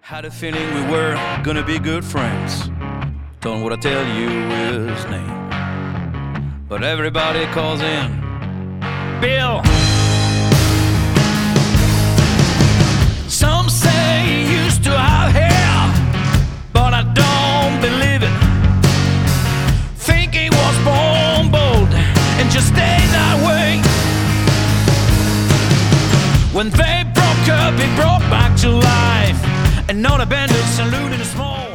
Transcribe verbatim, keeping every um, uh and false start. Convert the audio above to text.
Had a feeling we were gonna be good friends. Don't what I tell you his name, but everybody calls him Bill. Some say he used to have hair, but I don't believe it. Think he was born bold and just stayed that way. When they broke up, he brought back to life another bandit saluting a small